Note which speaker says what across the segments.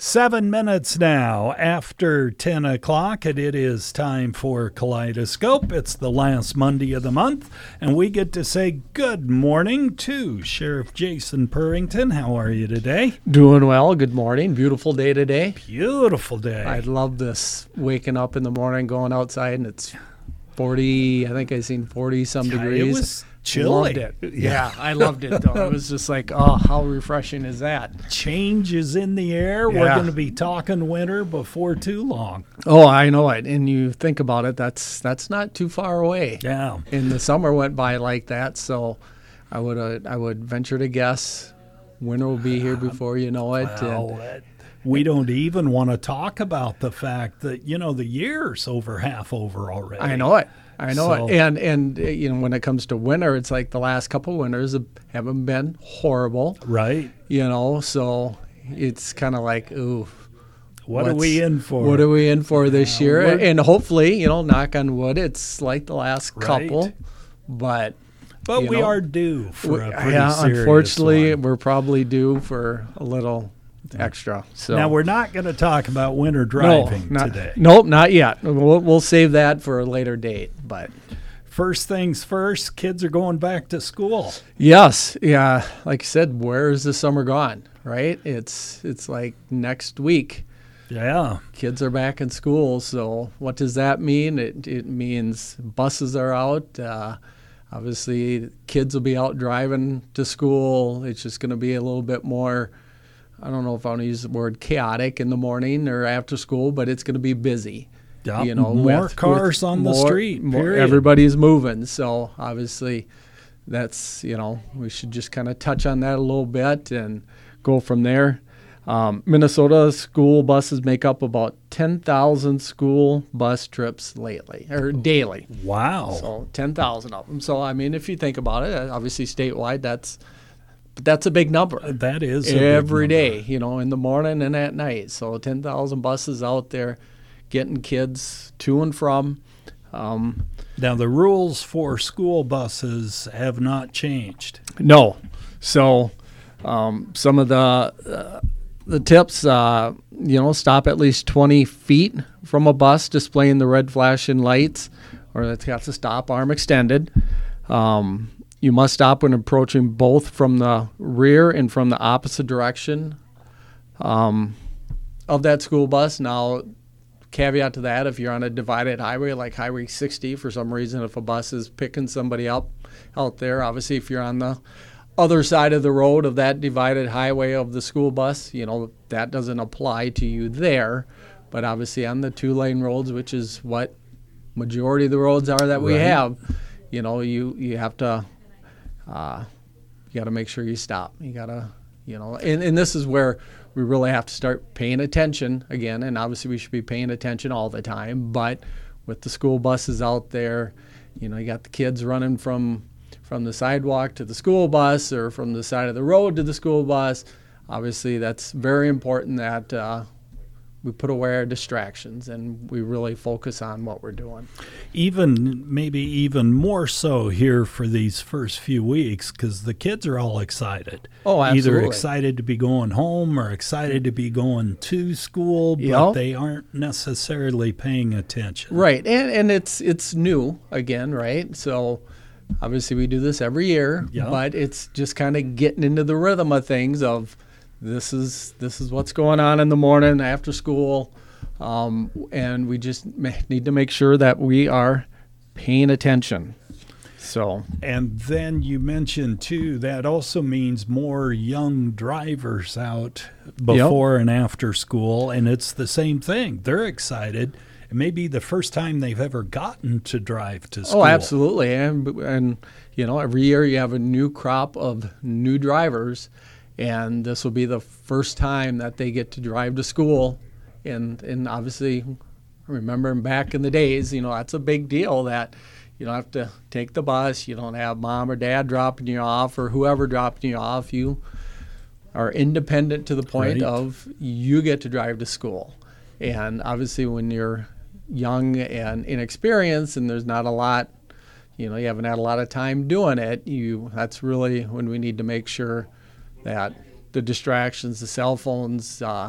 Speaker 1: 7 minutes now after 10 o'clock, and it is time for Kaleidoscope. It's the last Monday of the month, and we get to say good morning to Sheriff Jason Purrington. How are you today?
Speaker 2: Doing well. Good morning. Beautiful day today.
Speaker 1: Beautiful day.
Speaker 2: I love this, waking up in the morning, going outside, and it's 40, I think I've seen 40-some degrees.
Speaker 1: It was chilly.
Speaker 2: Loved it. Yeah, I loved it, though. It was just like, oh, how refreshing is that?
Speaker 1: Change is in the air.
Speaker 2: Yeah.
Speaker 1: We're going to be talking winter before too long.
Speaker 2: Oh, I know it. And you think about it, that's not too far away.
Speaker 1: Yeah.
Speaker 2: And the summer went by like that, so I would venture to guess winter will be here before you know it.
Speaker 1: We don't even want to talk about the fact that, the year's half over already.
Speaker 2: I know it. And when it comes to winter, it's like the last couple winters haven't been horrible.
Speaker 1: Right.
Speaker 2: So it's kind of like, ooh.
Speaker 1: What are we in for?
Speaker 2: What are we in for this year? And hopefully, knock on wood, it's like the last couple. But
Speaker 1: we are due for a pretty serious
Speaker 2: unfortunately,
Speaker 1: one.
Speaker 2: we're probably due for a little extra. So
Speaker 1: now we're not going to talk about winter driving today.
Speaker 2: Nope, not yet. We'll save that for a later date. But
Speaker 1: first things first, kids are going back to school.
Speaker 2: Yes, yeah. Like I said, where is the summer gone? Right? It's like next week.
Speaker 1: Yeah,
Speaker 2: kids are back in school. So what does that mean? It means buses are out. Obviously, kids will be out driving to school. It's just going to be a little bit more. I don't know if I want to use the word chaotic in the morning or after school, but it's going to be busy.
Speaker 1: Yep. More cars on the street.
Speaker 2: Everybody's moving. So obviously that's, we should just kind of touch on that a little bit and go from there. Minnesota school buses make up about 10,000 school bus trips daily.
Speaker 1: Wow.
Speaker 2: So 10,000 of them. So, if you think about it, obviously statewide, that's a big number.
Speaker 1: That is
Speaker 2: every day, in the morning and at night. So 10,000 buses out there getting kids to and from.
Speaker 1: Now, the rules for school buses have not changed.
Speaker 2: No. So some of the tips, stop at least 20 feet from a bus displaying the red flashing lights, or it's got the stop arm extended. You must stop when approaching both from the rear and from the opposite direction of that school bus. Now, caveat to that, if you're on a divided highway like Highway 60, for some reason, if a bus is picking somebody up out there, obviously if you're on the other side of the road of that divided highway of the school bus, that doesn't apply to you there. But obviously on the two-lane roads, which is what majority of the roads are that we have, you have to you got to make sure you stop. You got to, and this is where we really have to start paying attention again. And obviously we should be paying attention all the time. But with the school buses out there, you got the kids running from the sidewalk to the school bus or from the side of the road to the school bus. Obviously, that's very important that we put away our distractions and we really focus on what we're doing.
Speaker 1: Maybe even more so here for these first few weeks because the kids are all excited.
Speaker 2: Oh, absolutely.
Speaker 1: Either excited to be going home or excited to be going to school, but they aren't necessarily paying attention.
Speaker 2: Right, and it's new again, right? So obviously we do this every year, but it's just kind of getting into the rhythm of things of this is what's going on in the morning after school, and we just need to make sure that we are paying attention. So,
Speaker 1: and then you mentioned too that also means more young drivers out before and after school, and it's the same thing. They're excited. It may be the first time they've ever gotten to drive to school.
Speaker 2: Oh, absolutely, and every year you have a new crop of new drivers. And this will be the first time that they get to drive to school. And obviously, remembering back in the days, that's a big deal that you don't have to take the bus. You don't have mom or dad dropping you off or whoever dropping you off. You are independent to the point of you get to drive to school. And obviously, when you're young and inexperienced and there's not a lot, you haven't had a lot of time doing it, that's really when we need to make sure that the distractions, the cell phones,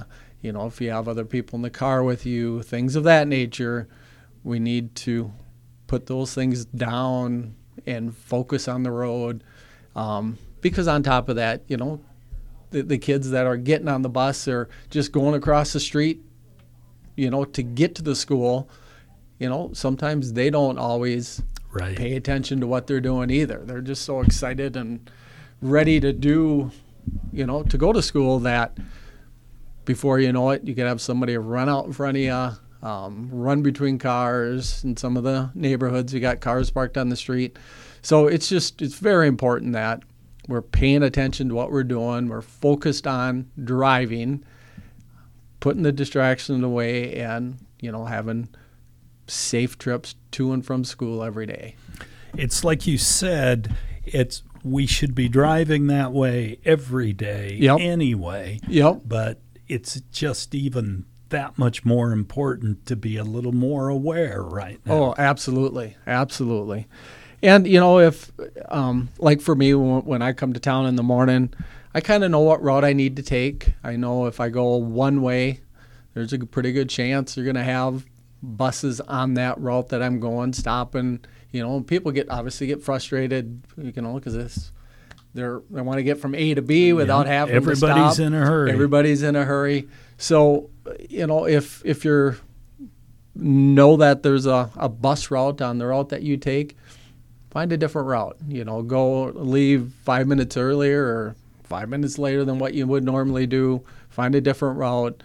Speaker 2: if you have other people in the car with you, things of that nature, we need to put those things down and focus on the road. Because on top of that, the kids that are getting on the bus or just going across the street, to get to the school, sometimes they don't always pay attention to what they're doing either. They're just so excited and ready to do, to go to school that before you know it, you could have somebody run out in front of you, run between cars. In some of the neighborhoods, you got cars parked on the street. So it's very important that we're paying attention to what we're doing. We're focused on driving, putting the distractions away, and, having safe trips to and from school every day.
Speaker 1: It's like you said, we should be driving that way every day anyway.
Speaker 2: Yep.
Speaker 1: But it's just even that much more important to be a little more aware right now.
Speaker 2: Oh, absolutely. Absolutely. And, if, like for me, when I come to town in the morning, I kind of know what route I need to take. I know if I go one way, there's a pretty good chance you're going to have buses on that route that I'm going, stopping. People obviously get frustrated, because they want to get from A to B without having to stop.
Speaker 1: Everybody's in a hurry.
Speaker 2: Everybody's in a hurry. So, if you're know that there's a bus route on the route that you take, find a different route. Leave 5 minutes earlier or 5 minutes later than what you would normally do. Find a different route,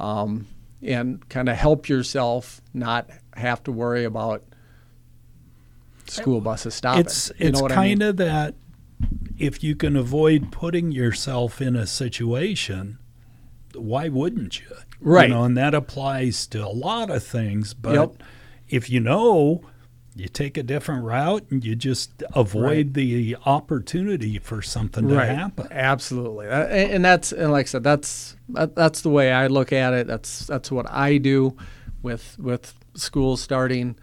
Speaker 2: and kind of help yourself not have to worry about school buses stopping.
Speaker 1: It's kind of that if you can avoid putting yourself in a situation, why wouldn't you?
Speaker 2: Right.
Speaker 1: And that applies to a lot of things. But if you take a different route and you just avoid the opportunity for something to happen.
Speaker 2: Absolutely. And like I said, that's the way I look at it. That's what I do with school starting.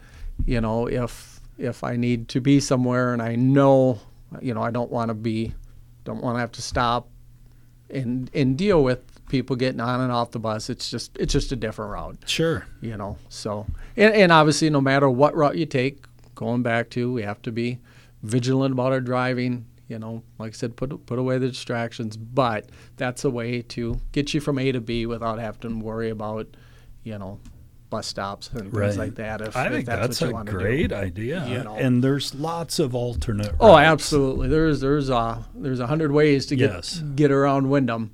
Speaker 2: If I need to be somewhere and I know, I don't want to have to stop and deal with people getting on and off the bus. It's just a different route.
Speaker 1: Sure.
Speaker 2: So and obviously no matter what route you take, going back to, we have to be vigilant about our driving. Like I said, put away the distractions, but that's a way to get you from A to B without having to worry about, bus stops and things like that.
Speaker 1: I think that's a great idea. And there's lots of alternate routes.
Speaker 2: Oh, absolutely. There's 100 ways to get around Windham,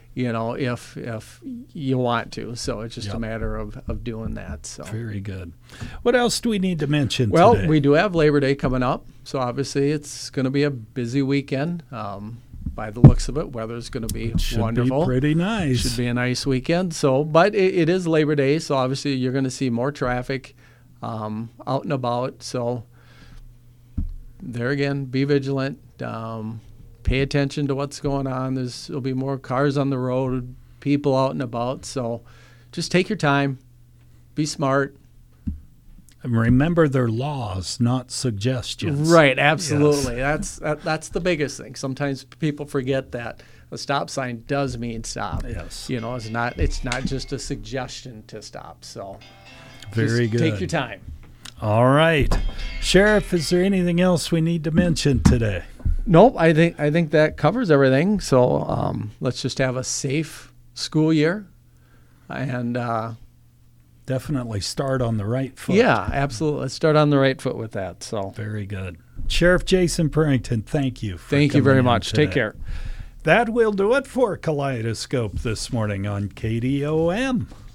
Speaker 2: if you want to. So it's just a matter of doing that. So
Speaker 1: very good. What else do we need to mention
Speaker 2: today?
Speaker 1: Well,
Speaker 2: we do have Labor Day coming up. So obviously it's going to be a busy weekend. By the looks of it, weather's going to be wonderful.
Speaker 1: Be pretty nice.
Speaker 2: Should be a nice weekend. So, but it is Labor Day, so obviously you're going to see more traffic out and about. So there again, be vigilant. Pay attention to what's going on. There'll be more cars on the road, people out and about. So just take your time. Be smart.
Speaker 1: And remember, they're laws, not suggestions.
Speaker 2: Right, absolutely. Yes. That's the biggest thing. Sometimes people forget that a stop sign does mean stop.
Speaker 1: Yes.
Speaker 2: It's not just a suggestion to stop. So
Speaker 1: very good.
Speaker 2: Take your time.
Speaker 1: All right. Sheriff, is there anything else we need to mention today?
Speaker 2: Nope, I think that covers everything. So let's just have a safe school year and
Speaker 1: definitely start on the right foot.
Speaker 2: Yeah, absolutely. Let's start on the right foot with that. So
Speaker 1: very good. Sheriff Jason Purrington, thank you.
Speaker 2: Thank you very much.
Speaker 1: Today.
Speaker 2: Take care.
Speaker 1: That will do it for Kaleidoscope this morning on KDOM.